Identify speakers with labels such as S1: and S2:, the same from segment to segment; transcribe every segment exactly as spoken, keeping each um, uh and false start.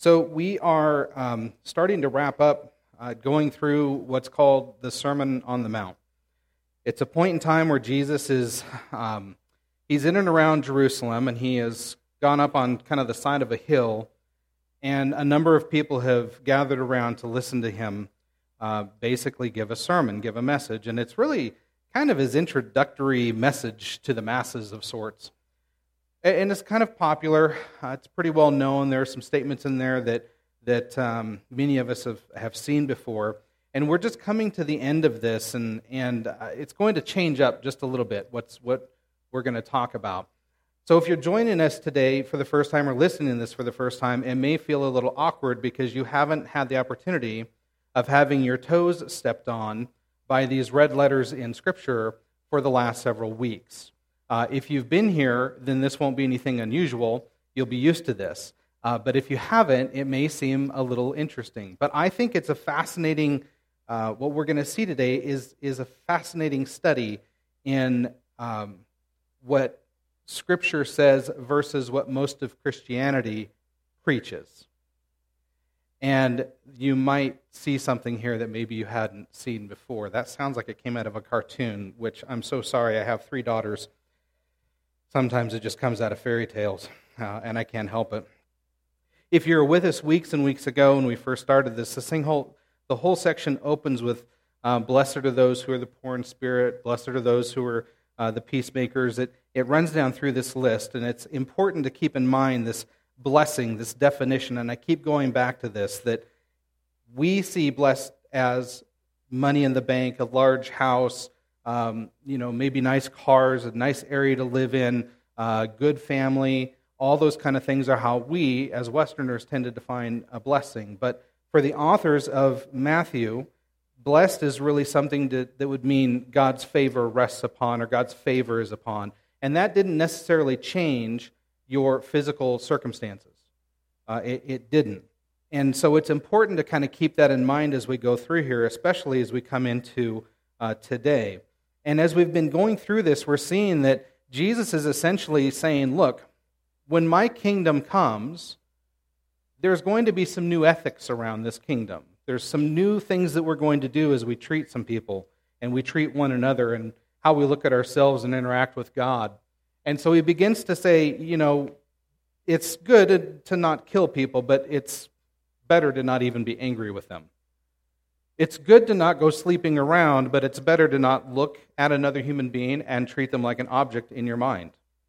S1: So we are um, starting to wrap up uh, going through what's called the Sermon on the Mount. It's a point in time where Jesus is, um, he's in and around Jerusalem, and he has gone up on kind of the side of a hill, and a number of people have gathered around to listen to him uh, basically give a sermon, give a message, and it's really kind of his introductory message to the masses of sorts. And it's kind of popular. Uh, it's pretty well known. There are some statements in there that that um, many of us have, have seen before. And we're just coming to the end of this, and, and uh, it's going to change up just a little bit what's what we're going to talk about. So if you're joining us today for the first time or listening to this for the first time, it may feel a little awkward because you haven't had the opportunity of having your toes stepped on by these red letters in Scripture for the last several weeks. Uh, if you've been here, then this won't be anything unusual. You'll be used to this. Uh, but if you haven't, it may seem a little interesting. But I think it's a fascinating, uh, what we're going to see today is, is a fascinating study in um, what Scripture says versus what most of Christianity preaches. And you might see something here that maybe you hadn't seen before. That sounds like it came out of a cartoon, which I'm so sorry. I have three daughters. Sometimes it just comes out of fairy tales, uh, and I can't help it. If you were with us weeks and weeks ago when we first started this, this thing whole, the whole section opens with, uh, blessed are those who are the poor in spirit, blessed are those who are uh, the peacemakers. It, it runs down through this list, and it's important to keep in mind this blessing, this definition, and I keep going back to this, that we see blessed as money in the bank, a large house, Um, you know, maybe nice cars, a nice area to live in, uh, good family, all those kind of things are how we, as Westerners, tend to define a blessing. But for the authors of Matthew, blessed is really something to, that would mean God's favor rests upon or God's favor is upon. And that didn't necessarily change your physical circumstances. Uh, it, it didn't. And so it's important to kind of keep that in mind as we go through here, especially as we come into uh, today. And as we've been going through this, we're seeing that Jesus is essentially saying, look, when my kingdom comes, there's going to be some new ethics around this kingdom. There's some new things that we're going to do as we treat some people and we treat one another and how we look at ourselves and interact with God. And so he begins to say, you know, it's good to not kill people, but it's better to not even be angry with them. It's good to not go sleeping around, but it's better to not look at another human being and treat them like an object in your mind.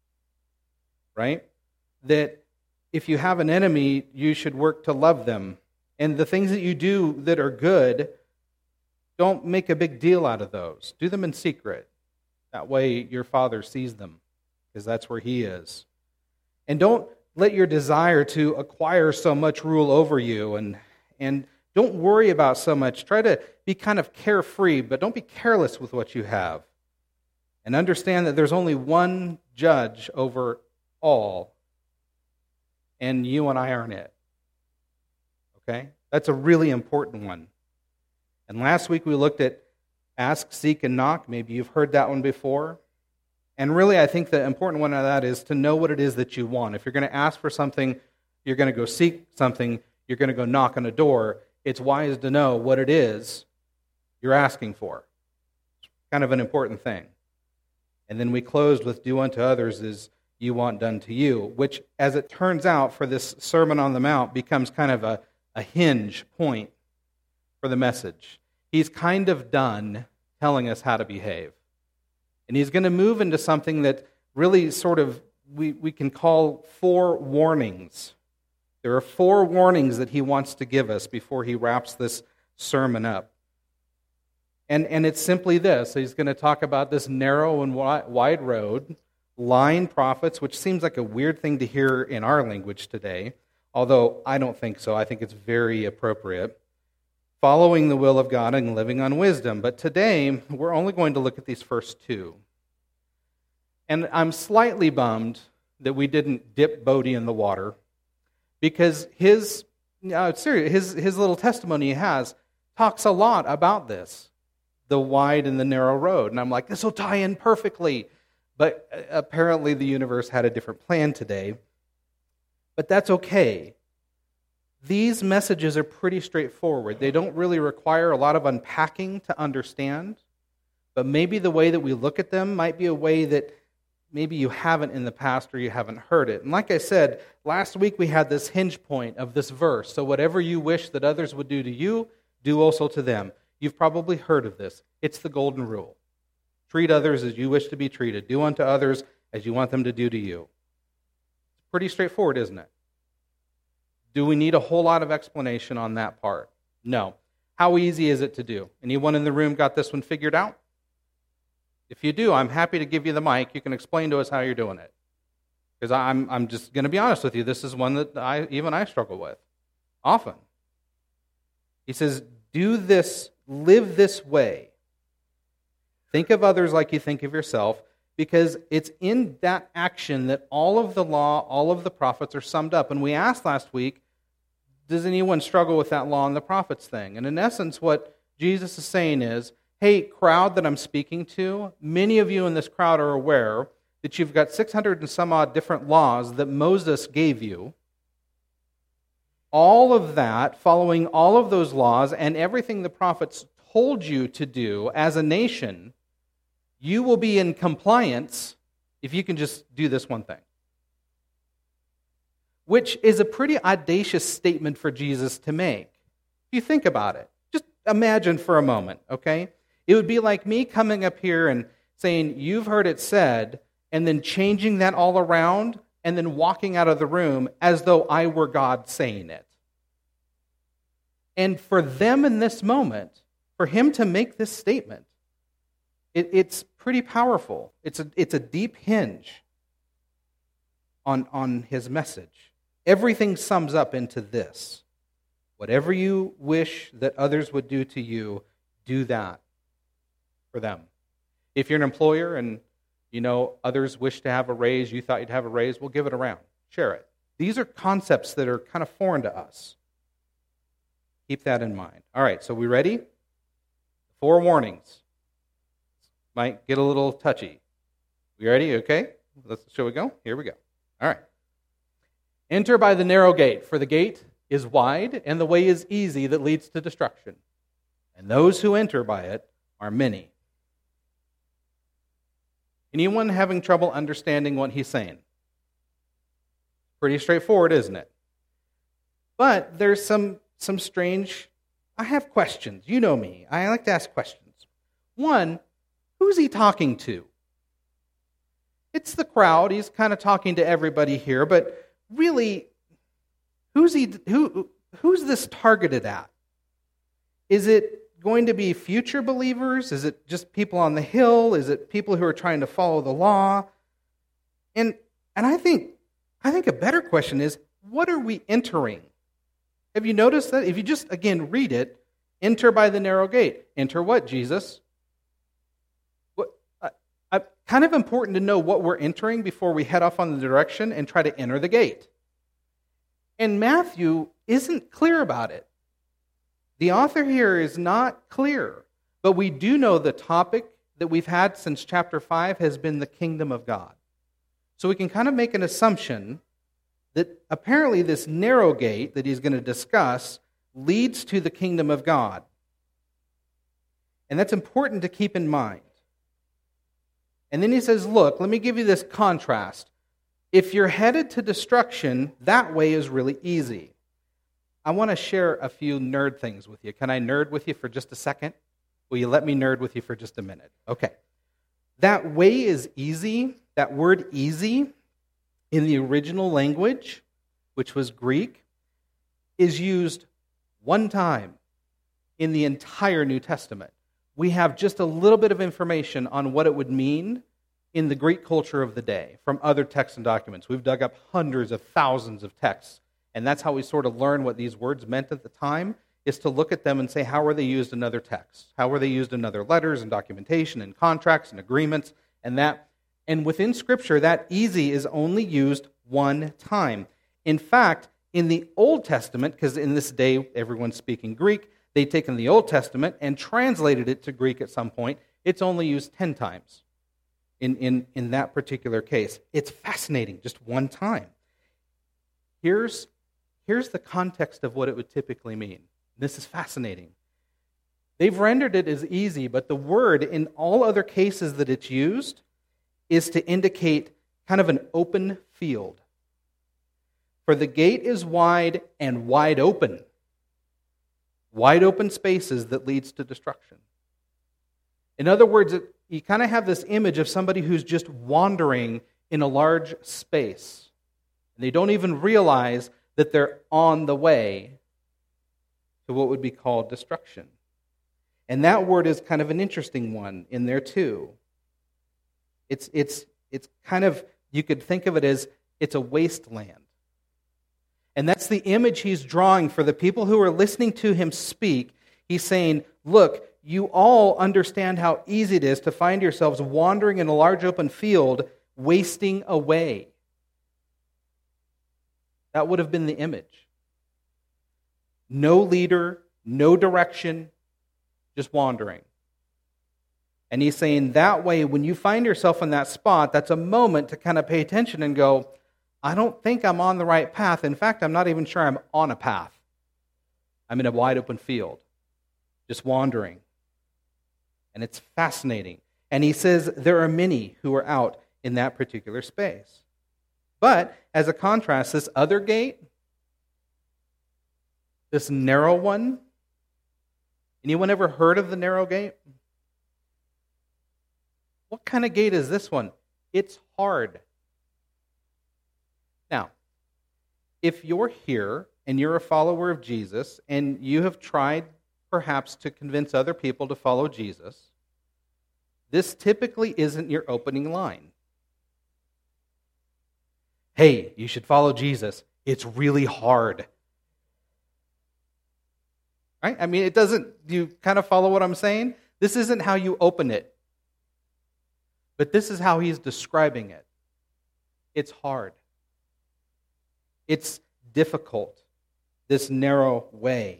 S1: Right? That if you have an enemy, you should work to love them. And the things that you do that are good, don't make a big deal out of those. Do them in secret. That way your Father sees them, because that's where He is. And don't let your desire to acquire so much rule over you and and don't worry about so much. Try to be kind of carefree, but don't be careless with what you have. And understand that there's only one judge over all, and you and I aren't it. Okay? That's a really important one. And last week we looked at ask, seek, and knock. Maybe you've heard that one before. And really, I think the important one of that is to know what it is that you want. If you're going to ask for something, you're going to go seek something, you're going to go knock on a door, it's wise to know what it is you're asking for. It's kind of an important thing. And then we closed with do unto others as you want done to you, which, as it turns out, for this Sermon on the Mount, becomes kind of a, a hinge point for the message. He's kind of done telling us how to behave. And he's going to move into something that really sort of we, we can call four warnings. There are four warnings that he wants to give us before he wraps this sermon up. And, and it's simply this. He's going to talk about this narrow and wide road, lying prophets, which seems like a weird thing to hear in our language today, although I don't think so. I think it's very appropriate. Following the will of God and living on wisdom. But today, we're only going to look at these first two. And I'm slightly bummed that we didn't dip Bodie in the water, because his, uh, serious, his, his little testimony he has talks a lot about this, the wide and the narrow road. And I'm like, this will tie in perfectly. But apparently the universe had a different plan today. But that's okay. these messages are pretty straightforward. They don't really require a lot of unpacking to understand, but maybe the way that we look at them might be a way that maybe you haven't in the past or you haven't heard it. And like I said, last week we had this hinge point of this verse. So whatever you wish that others would do to you, do also to them. You've probably heard of this. It's the golden rule. Treat others as you wish to be treated. Do unto others as you want them to do to you. It's pretty straightforward, isn't it? Do we need a whole lot of explanation on that part? No. How easy is it to do? Anyone in the room got this one figured out? If you do, I'm happy to give you the mic. You can explain to us how you're doing it. Because I'm, I'm just going to be honest with you. This is one that I, even I struggle with often. He says, do this, live this way. Think of others like you think of yourself, because it's in that action that all of the law, all of the prophets are summed up. And we asked last week, does anyone struggle with that law and the prophets thing? And in essence, what Jesus is saying is, hey, crowd that I'm speaking to, many of you in this crowd are aware that you've got six hundred and some odd different laws that Moses gave you. All of that, following all of those laws and everything the prophets told you to do as a nation, you will be in compliance if you can just do this one thing. Which is a pretty audacious statement for Jesus to make. If you think about it, just imagine for a moment, okay? It would be like me coming up here and saying, you've heard it said, and then changing that all around, and then walking out of the room as though I were God saying it. And for them in this moment, for him to make this statement, it, it's pretty powerful. It's a, it's a deep hinge on, on his message. Everything sums up into this. Whatever you wish that others would do to you, do that for them. If you're an employer and you know others wish to have a raise, you thought you'd have a raise, well, give it around. Share it. These are concepts that are kind of foreign to us. Keep that in mind. All right, so we ready? Four warnings. Might get a little touchy. We ready? Okay. Let's, shall we go? Here we go. All right. Enter by the narrow gate, for the gate is wide and the way is easy that leads to destruction. And those who enter by it are many. Anyone having trouble understanding what he's saying? Pretty straightforward, isn't it? But there's some, some strange... I have questions. You know me. I like to ask questions. One, who's he talking to? It's the crowd. He's kind of talking to everybody here, but really, who's he? Who? Who's this targeted at? Is it going to be future believers? Is it just people on the hill? Is it people who are trying to follow the law? And and I think I think a better question is, what are we entering? Have you noticed that? If you just, again, read it, enter by the narrow gate. Enter what, Jesus? What, I, I, kind of important to know what we're entering before we head off on the direction and try to enter the gate. And Matthew isn't clear about it. The author here is not clear, but we do know the topic that we've had since chapter five has been the kingdom of God. So we can kind of make an assumption that apparently this narrow gate that he's going to discuss leads to the kingdom of God. And that's important to keep in mind. And then he says, look, let me give you this contrast. If you're headed to destruction, that way is really easy. I want to share a few nerd things with you. Can I nerd with you for just a second? Will you let me nerd with you for just a minute? Okay. That way is easy. That word easy in the original language, which was Greek, is used one time in the entire New Testament. We have just a little bit of information on what it would mean in the Greek culture of the day from other texts and documents. We've dug up hundreds of thousands of texts, and that's how we sort of learn what these words meant at the time, is to look at them and say, how were they used in other texts? How were they used in other letters and documentation and contracts and agreements and that? And within Scripture, that easy is only used one time. In fact, in the Old Testament, because in this day everyone's speaking Greek, they'd taken the Old Testament and translated it to Greek at some point. It's only used ten times in, in, in that particular case. It's fascinating, just one time. Here's, here's the context of what it would typically mean. This is fascinating. They've rendered it as easy, but the word in all other cases that it's used is to indicate kind of an open field. For the gate is wide and wide open. Wide open spaces that leads to destruction. In other words, it, you kind of have this image of somebody who's just wandering in a large space. And they don't even realize that they're on the way to what would be called destruction. And that word is kind of an interesting one in there too. It's it's it's kind of, you could think of it as it's a wasteland. And that's the image he's drawing for the people who are listening to him speak. He's saying, look, you all understand how easy it is to find yourselves wandering in a large open field, wasting away. That would have been the image. No leader, no direction, just wandering. And he's saying that way, when you find yourself in that spot, that's a moment to kind of pay attention and go, I don't think I'm on the right path. In fact, I'm not even sure I'm on a path. I'm in a wide open field, just wandering. And it's fascinating. And he says there are many who are out in that particular space. But as a contrast, this other gate, this narrow one, anyone ever heard of the narrow gate? What kind of gate is this one? It's hard. Now, if you're here and you're a follower of Jesus and you have tried perhaps to convince other people to follow Jesus, this typically isn't your opening line. Hey, you should follow Jesus. It's really hard. Right? I mean, it doesn't, do you kind of follow what I'm saying? This isn't how you open it. But this is how he's describing it. It's hard. It's difficult, this narrow way.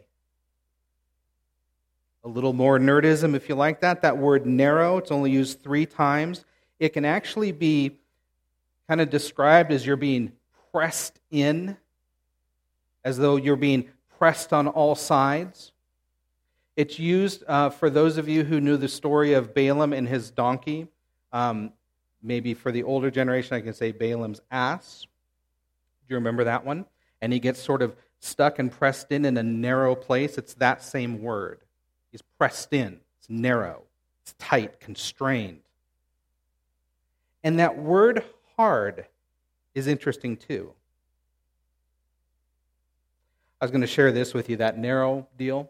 S1: A little more nerdism, if you like that. That word narrow, it's only used three times. It can actually be kind of described as you're being pressed in, as though you're being pressed on all sides. It's used uh, for those of you who knew the story of Balaam and his donkey. Um, maybe for the older generation, I can say Balaam's ass. Do you remember that one? And he gets sort of stuck and pressed in in a narrow place. It's that same word. He's pressed in. It's narrow. It's tight, constrained. And that word hard is interesting too. I was going to share this with you, that narrow deal.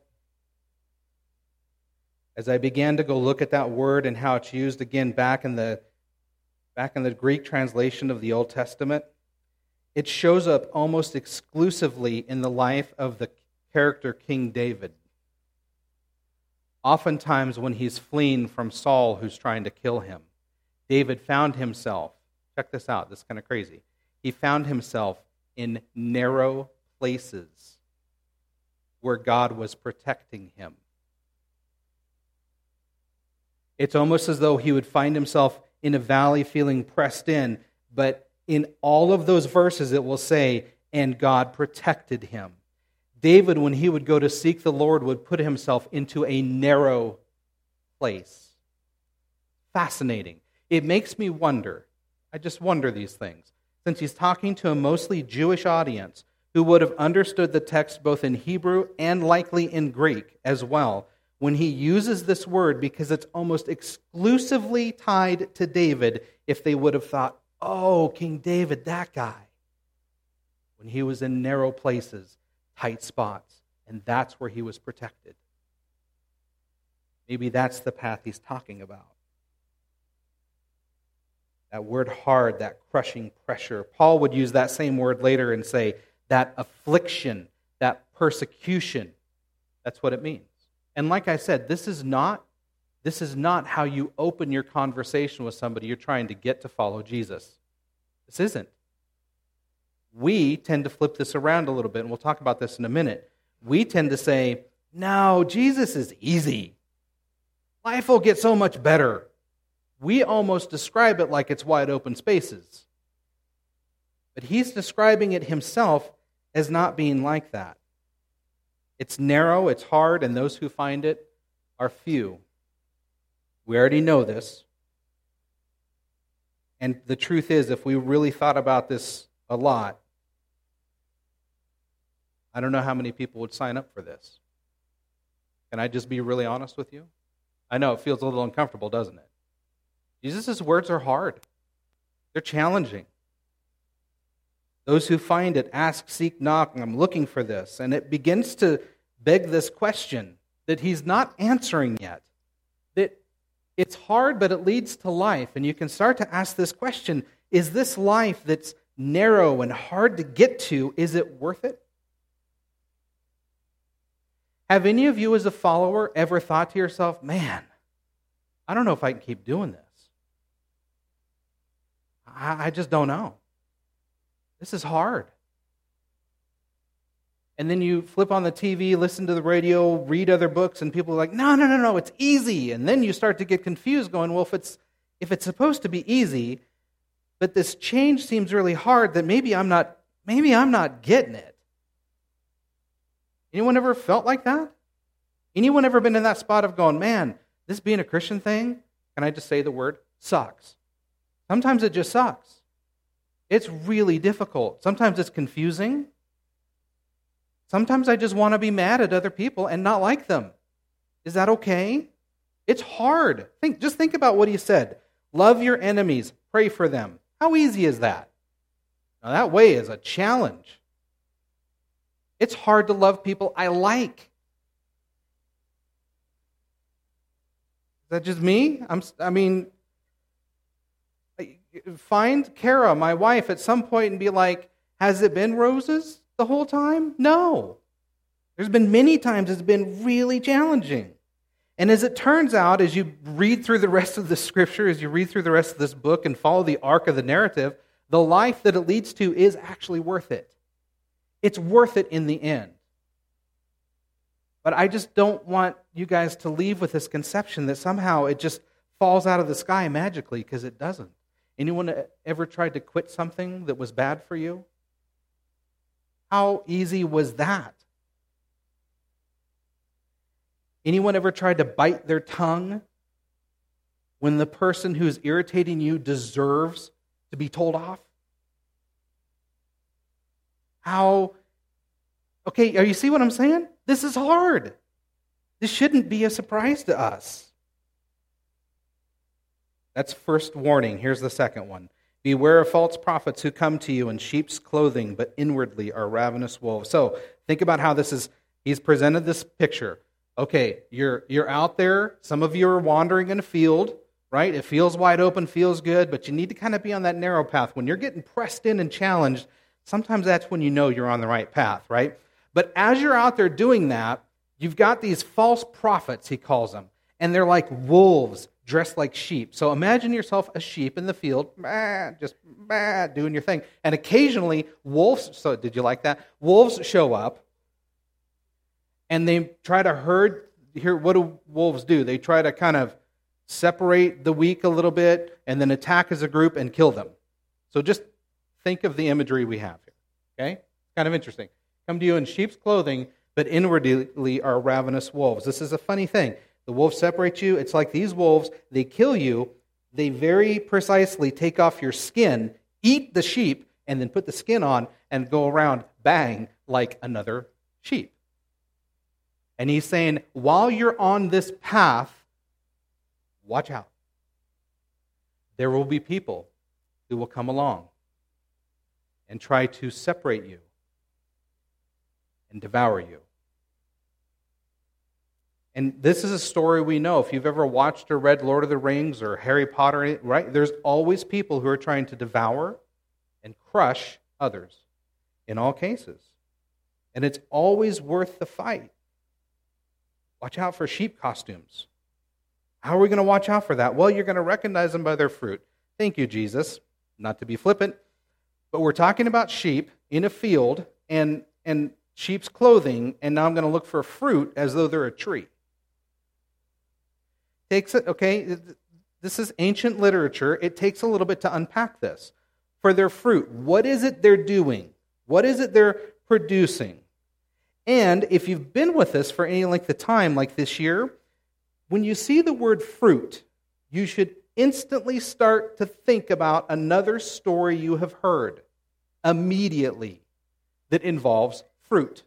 S1: As I began to go look at that word and how it's used again back in the back in the Greek translation of the Old Testament, it shows up almost exclusively in the life of the character King David. Oftentimes when he's fleeing from Saul who's trying to kill him, David found himself, check this out, this is kind of crazy, he found himself in narrow places where God was protecting him. It's almost as though he would find himself in a valley feeling pressed in, but in all of those verses it will say, and God protected him. David, when he would go to seek the Lord, would put himself into a narrow place. Fascinating. It makes me wonder, I just wonder these things, since he's talking to a mostly Jewish audience who would have understood the text both in Hebrew and likely in Greek as well, when he uses this word, because it's almost exclusively tied to David, if they would have thought, oh, King David, that guy, when he was in narrow places, tight spots, and that's where he was protected. Maybe that's the path he's talking about. That word hard, that crushing pressure. Paul would use that same word later and say, that affliction, that persecution, that's what it means. And like I said, this is not this is not how you open your conversation with somebody you're trying to get to follow Jesus. This isn't. We tend to flip this around a little bit, and we'll talk about this in a minute. We tend to say, no, Jesus is easy. Life will get so much better. We almost describe it like it's wide open spaces. But he's describing it himself as not being like that. It's narrow, it's hard, and those who find it are few. We already know this. And the truth is, if we really thought about this a lot, I don't know how many people would sign up for this. Can I just be really honest with you? I know it feels a little uncomfortable, doesn't it? Jesus' words are hard. They're challenging. Those who find it ask, seek, knock, and I'm looking for this. And it begins to beg this question that he's not answering yet. That it's hard, but it leads to life. And you can start to ask this question, is this life that's narrow and hard to get to, is it worth it? Have any of you as a follower ever thought to yourself, man, I don't know if I can keep doing this. I, I just don't know. This is hard. And then you flip on the T V, listen to the radio, read other books, and people are like, no, no, no, no, it's easy. And then you start to get confused going, well, if it's if it's supposed to be easy, but this change seems really hard, that maybe I'm not, maybe I'm not getting it. Anyone ever felt like that? Anyone ever been in that spot of going, man, this being a Christian thing, can I just say the word, sucks. Sometimes it just sucks. It's really difficult. Sometimes it's confusing. Sometimes I just want to be mad at other people and not like them. Is that okay? It's hard. Think, just think about what he said. Love your enemies. Pray for them. How easy is that? Now that way is a challenge. It's hard to love people I like. Is that just me? I'm, I mean, find Kara, my wife, at some point and be like, has it been roses the whole time? No. There's been many times it's been really challenging. And as it turns out, as you read through the rest of the scripture, as you read through the rest of this book and follow the arc of the narrative, the life that it leads to is actually worth it. It's worth it in the end. But I just don't want you guys to leave with this conception that somehow it just falls out of the sky magically, because it doesn't. Anyone ever tried to quit something that was bad for you? How easy was that? Anyone ever tried to bite their tongue when the person who's irritating you deserves to be told off? How, okay, are you see what I'm saying? This is hard. This shouldn't be a surprise to us. That's first warning. Here's the second one. Beware of false prophets who come to you in sheep's clothing, but inwardly are ravenous wolves. So think about how this is, he's presented this picture. Okay, you're you're out there. Some of you are wandering in a field, right? It feels wide open, feels good, but you need to kind of be on that narrow path. When you're getting pressed in and challenged, sometimes that's when you know you're on the right path, right? But as you're out there doing that, you've got these false prophets, he calls them, and they're like wolves dressed like sheep. So imagine yourself a sheep in the field, bah, just bah, doing your thing. And occasionally, wolves, so did you like that? Wolves show up, and they try to herd. Here, what do wolves do? They try to kind of separate the weak a little bit and then attack as a group and kill them. So just think of the imagery we have here. Okay? Kind of interesting. Come to you in sheep's clothing, but inwardly are ravenous wolves. This is a funny thing. The wolves separate you. It's like these wolves, they kill you. They very precisely take off your skin, eat the sheep, and then put the skin on and go around, bang, like another sheep. And he's saying, while you're on this path, watch out. There will be people who will come along and try to separate you and devour you. And this is a story we know. If you've ever watched or read Lord of the Rings or Harry Potter, right? There's always people who are trying to devour and crush others in all cases. And it's always worth the fight. Watch out for sheep costumes. How are we going to watch out for that? Well, you're going to recognize them by their fruit. Thank you, Jesus. Not to be flippant, but we're talking about sheep in a field and, and sheep's clothing, and now I'm going to look for fruit as though they're a tree. Takes it, okay, this is ancient literature. It takes a little bit to unpack this. For their fruit, what is it they're doing? What is it they're producing. And if you've been with us for any length of time, like this year, when you see the word fruit, you should instantly start to think about another story you have heard immediately that involves fruit.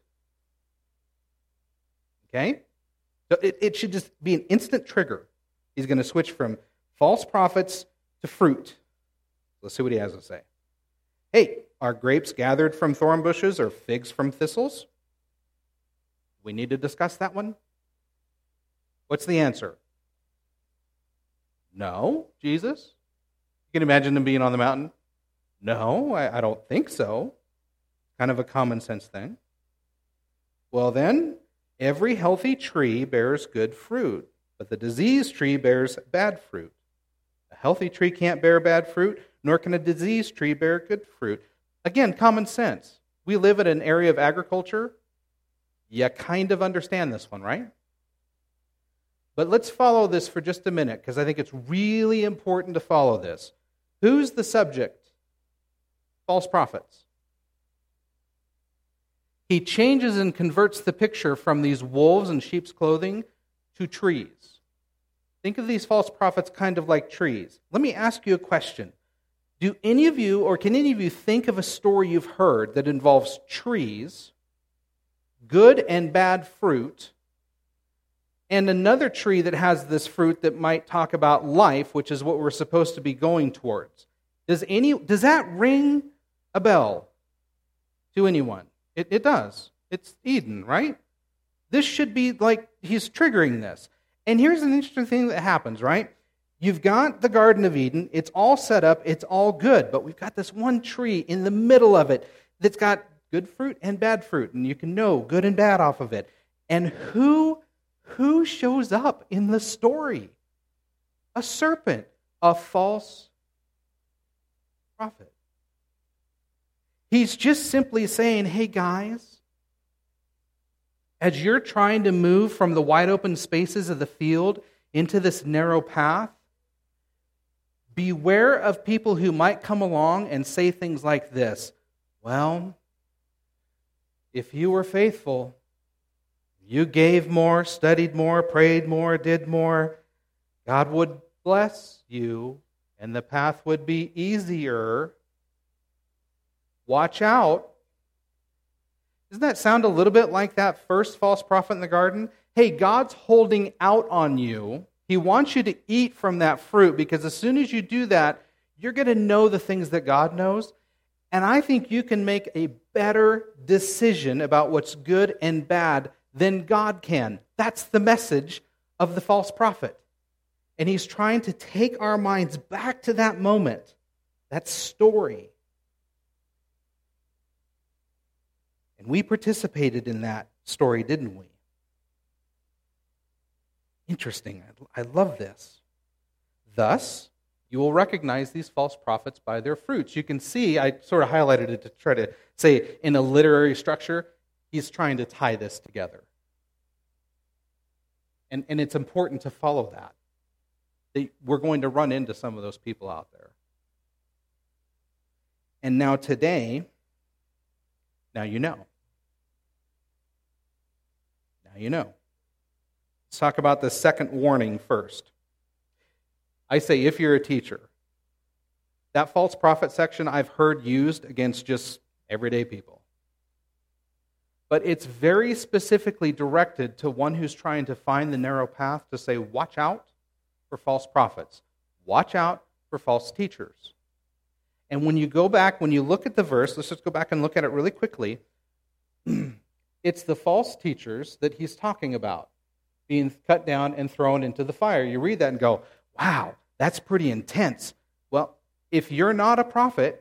S1: Okay? So it, it should just be an instant trigger. He's going to switch from false prophets to fruit. Let's see what he has to say. Hey, are grapes gathered from thorn bushes or figs from thistles? We need to discuss that one. What's the answer? No, Jesus. You can imagine them being on the mountain. No, I, I don't think so. Kind of a common sense thing. Well then, every healthy tree bears good fruit, but the diseased tree bears bad fruit. A healthy tree can't bear bad fruit, nor can a diseased tree bear good fruit. Again, common sense. We live in an area of agriculture. You kind of understand this one, right? But let's follow this for just a minute, because I think it's really important to follow this. Who's the subject? False prophets. He changes and converts the picture from these wolves in sheep's clothing to trees. Think of these false prophets kind of like trees. Let me ask you a question. Do any of you, or can any of you think of a story you've heard that involves trees, good and bad fruit, and another tree that has this fruit that might talk about life, which is what we're supposed to be going towards? Does any does that ring a bell to anyone? It, it does. It's Eden, right? This should be like he's triggering this. And here's an interesting thing that happens, right? You've got the Garden of Eden. It's all set up. It's all good. But we've got this one tree in the middle of it that's got good fruit and bad fruit. And you can know good and bad off of it. And who, who shows up in the story? A serpent, a false prophet. He's just simply saying, hey guys, as you're trying to move from the wide open spaces of the field into this narrow path, beware of people who might come along and say things like this. Well, if you were faithful, you gave more, studied more, prayed more, did more, God would bless you and the path would be easier. Watch out. Doesn't that sound a little bit like that first false prophet in the garden? Hey, God's holding out on you. He wants you to eat from that fruit because as soon as you do that, you're going to know the things that God knows. And I think you can make a better decision about what's good and bad than God can. That's the message of the false prophet. And he's trying to take our minds back to that moment, that story. And we participated in that story, didn't we? Interesting. I love this. Thus, you will recognize these false prophets by their fruits. You can see, I sort of highlighted it to try to say in a literary structure, he's trying to tie this together. And, and it's important to follow that. They, we're going to run into some of those people out there. And now today, now you know. Now you know. Let's talk about the second warning first. I say if you're a teacher, that false prophet section I've heard used against just everyday people. But it's very specifically directed to one who's trying to find the narrow path to say, watch out for false prophets. Watch out for false teachers. And when you go back, when you look at the verse, let's just go back and look at it really quickly. It's the false teachers that he's talking about being cut down and thrown into the fire. You read that and go, wow, that's pretty intense. Well, if you're not a prophet,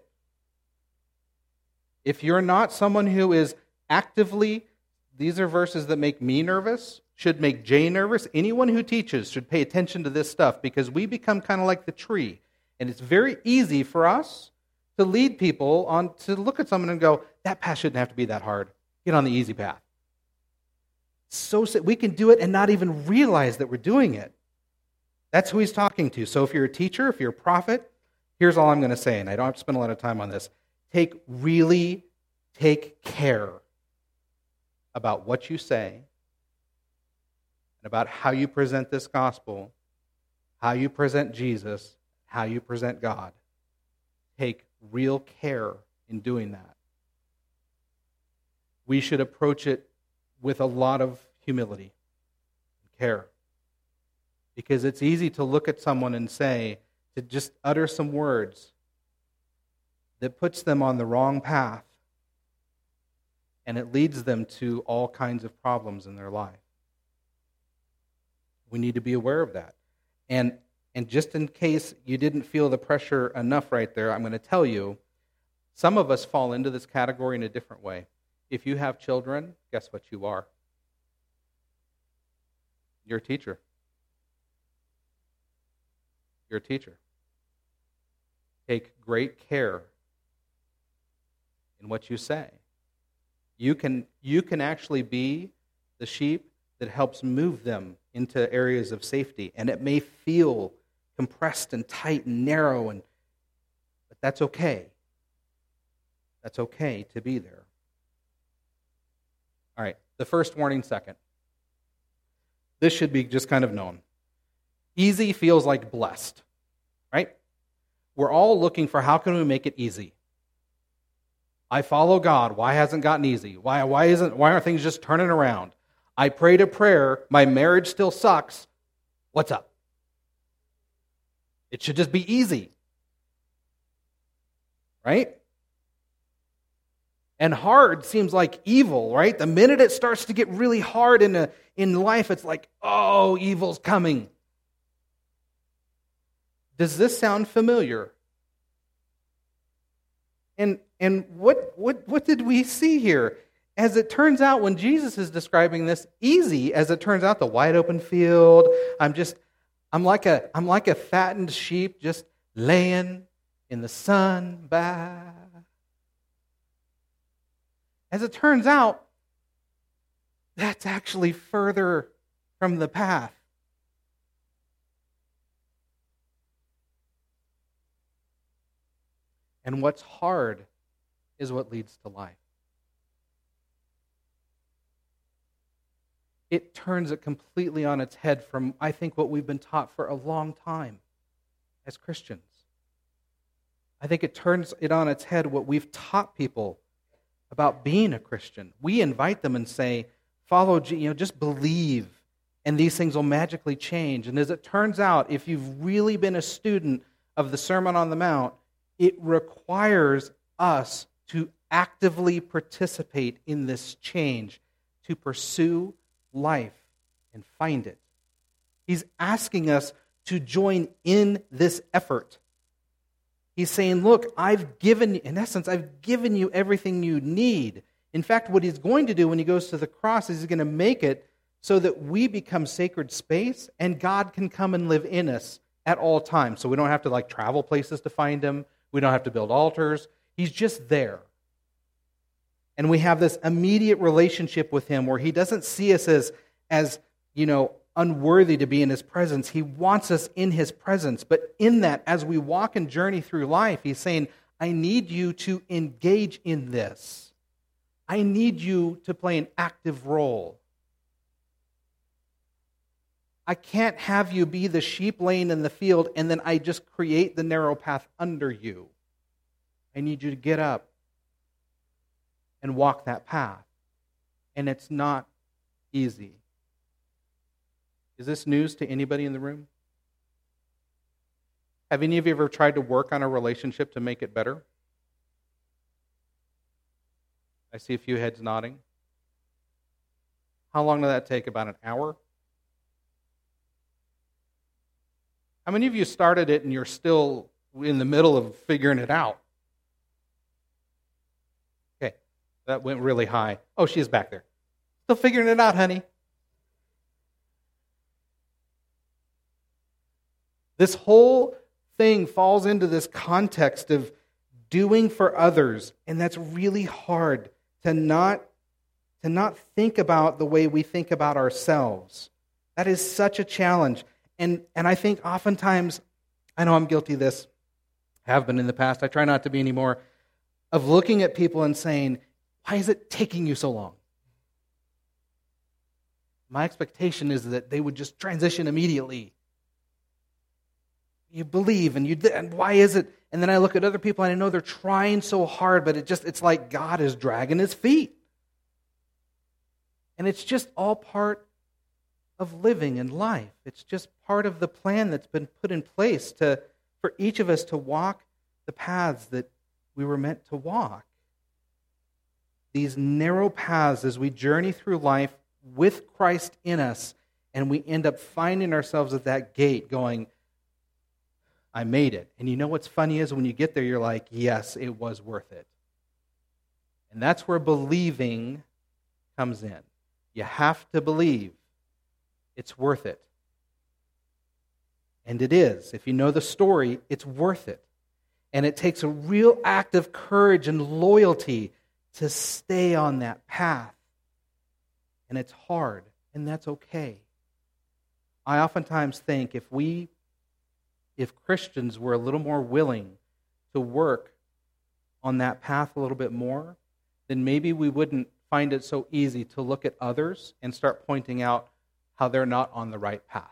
S1: if you're not someone who is actively, these are verses that make me nervous, should make Jay nervous. Anyone who teaches should pay attention to this stuff because we become kind of like the tree. And it's very easy for us to lead people on to look at someone and go, that path shouldn't have to be that hard. Get on the easy path. So we can do it and not even realize that we're doing it. That's who he's talking to. So if you're a teacher, if you're a prophet, here's all I'm going to say, and I don't have to spend a lot of time on this. Take really take care about what you say and about how you present this gospel, how you present Jesus, how you present God. Take real care in doing that. We should approach it with a lot of humility and care. Because it's easy to look at someone and say, to just utter some words that puts them on the wrong path, and it leads them to all kinds of problems in their life. We need to be aware of that. And, and just in case you didn't feel the pressure enough right there, I'm going to tell you, some of us fall into this category in a different way. If you have children, guess what you are? You're a teacher. You're a teacher. Take great care in what you say. You can, you can actually be the sheep that helps move them into areas of safety. And it may feel compressed and tight and narrow, and but that's okay. That's okay to be there. All right, the first warning second. This should be just kind of known. Easy feels like blessed, right? We're all looking for how can we make it easy. I follow God. Why hasn't it gotten easy? Why, why, isn't, why aren't things just turning around? I prayed a prayer. My marriage still sucks. What's up? It should just be easy. Right? And hard seems like evil, right? The minute it starts to get really hard in, a, in life, it's like, oh, evil's coming. Does this sound familiar? And and what what what did we see here? As it turns out, when Jesus is describing this, easy, as it turns out, the wide open field, I'm just, I'm like a, I'm like a fattened sheep just laying in the sun. Bah. As it turns out, that's actually further from the path. And what's hard is what leads to life. It turns it completely on its head from, I think, what we've been taught for a long time as Christians. I think it turns it on its head what we've taught people about being a Christian. We invite them and say, follow, you know, just believe, and these things will magically change. And as it turns out, if you've really been a student of the Sermon on the Mount, it requires us to actively participate in this change, to pursue life and find it. He's asking us to join in this effort. He's saying, look, I've given, in essence, I've given you everything you need. In fact, what he's going to do when he goes to the cross is he's going to make it so that we become sacred space and God can come and live in us at all times. So we don't have to like travel places to find him. We don't have to build altars. He's just there. And we have this immediate relationship with him where he doesn't see us as, as, you know, unworthy to be in his presence. He wants us in his presence. But in that, as we walk and journey through life, he's saying, I need you to engage in this. I need you to play an active role. I can't have you be the sheep laying in the field and then I just create the narrow path under you. I need you to get up and walk that path. And it's not easy. Is this news to anybody in the room? Have any of you ever tried to work on a relationship to make it better? I see a few heads nodding. How long did that take? About an hour? How many of you started it and you're still in the middle of figuring it out? Okay, that went really high. Oh, she's back there. Still figuring it out, honey. This whole thing falls into this context of doing for others, and that's really hard to not, to not think about the way we think about ourselves. That is such a challenge. And and I think oftentimes, I know I'm guilty of this, have been in the past, I try not to be anymore, of looking at people and saying, why is it taking you so long? My expectation is that they would just transition immediately. You believe, and you and why is it? And then I look at other people, and I know they're trying so hard, but it just it's like God is dragging his feet. And it's just all part of living in life. It's just part of the plan that's been put in place to for each of us to walk the paths that we were meant to walk. These narrow paths as we journey through life with Christ in us, and we end up finding ourselves at that gate going, I made it. And you know what's funny is when you get there, you're like, yes, it was worth it. And that's where believing comes in. You have to believe it's worth it. And it is. If you know the story, it's worth it. And it takes a real act of courage and loyalty to stay on that path. And it's hard, and that's okay. I oftentimes think if we, if Christians were a little more willing to work on that path a little bit more, then maybe we wouldn't find it so easy to look at others and start pointing out how they're not on the right path.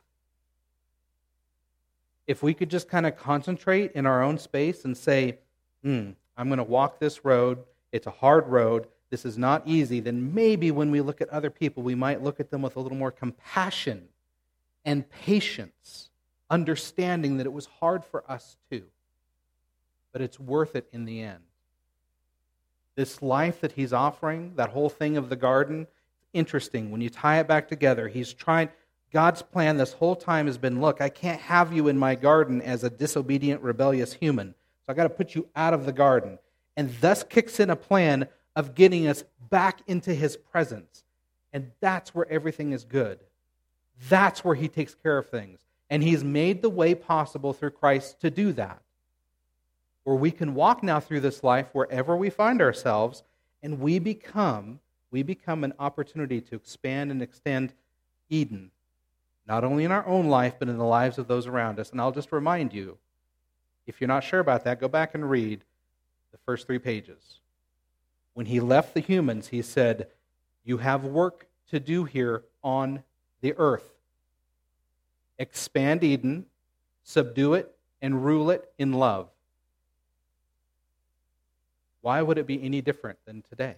S1: If we could just kind of concentrate in our own space and say, hmm, I'm going to walk this road. It's a hard road. This is not easy. Then maybe when we look at other people, we might look at them with a little more compassion and patience, understanding that it was hard for us too. But it's worth it in the end. This life that he's offering, that whole thing of the garden, interesting. When you tie it back together, he's trying... God's plan this whole time has been, look, I can't have you in my garden as a disobedient, rebellious human. So I've got to put you out of the garden. And thus kicks in a plan of getting us back into his presence. And that's where everything is good. That's where he takes care of things. And he's made the way possible through Christ to do that. Where we can walk now through this life wherever we find ourselves, and we become, we become an opportunity to expand and extend Eden. Not only in our own life, but in the lives of those around us. And I'll just remind you, if you're not sure about that, go back and read the first three pages. When he left the humans, he said, you have work to do here on the earth. Expand Eden, subdue it, and rule it in love. Why would it be any different than today?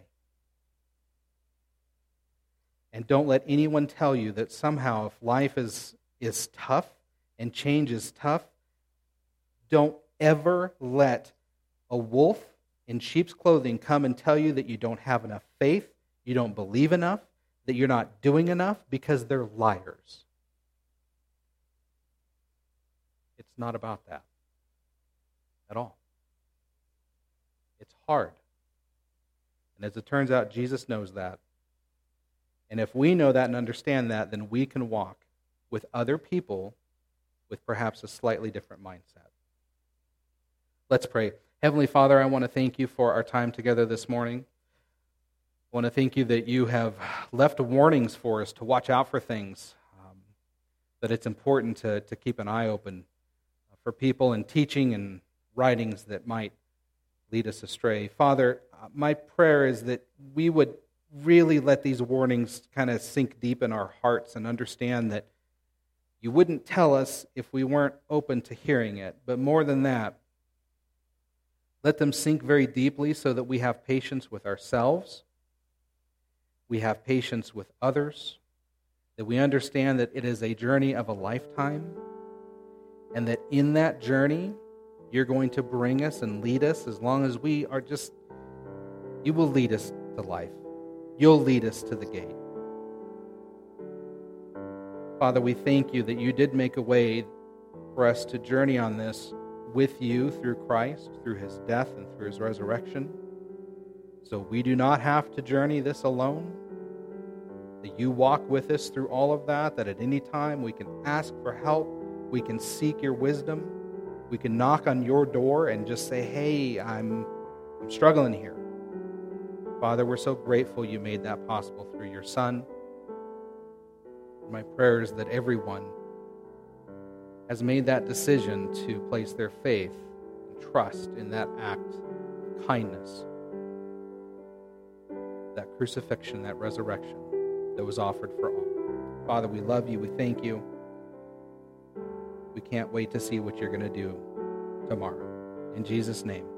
S1: And don't let anyone tell you that somehow if life is, is tough and change is tough, don't ever let a wolf in sheep's clothing come and tell you that you don't have enough faith, you don't believe enough, that you're not doing enough, because they're liars. It's not about that at all. It's hard. And as it turns out, Jesus knows that. And if we know that and understand that, then we can walk with other people with perhaps a slightly different mindset. Let's pray. Heavenly Father, I want to thank you for our time together this morning. I want to thank you that you have left warnings for us to watch out for things, um, that it's important to, to keep an eye open for people and teaching and writings that might lead us astray. Father, my prayer is that we would really let these warnings kind of sink deep in our hearts and understand that you wouldn't tell us if we weren't open to hearing it. But more than that, let them sink very deeply so that we have patience with ourselves, we have patience with others, that we understand that it is a journey of a lifetime, and that in that journey, you're going to bring us and lead us as long as we are just, you will lead us to life. You'll lead us to the gate. Father, we thank you that you did make a way for us to journey on this with you through Christ, through his death and through his resurrection. So we do not have to journey this alone. That you walk with us through all of that, that at any time we can ask for help, we can seek your wisdom, we can knock on your door and just say, hey, I'm, I'm struggling here. Father, we're so grateful you made that possible through your Son. My prayer is that everyone has made that decision to place their faith and trust in that act of kindness, that crucifixion, that resurrection that was offered for all. Father, we love you. We thank you. We can't wait to see what you're going to do tomorrow. In Jesus' name.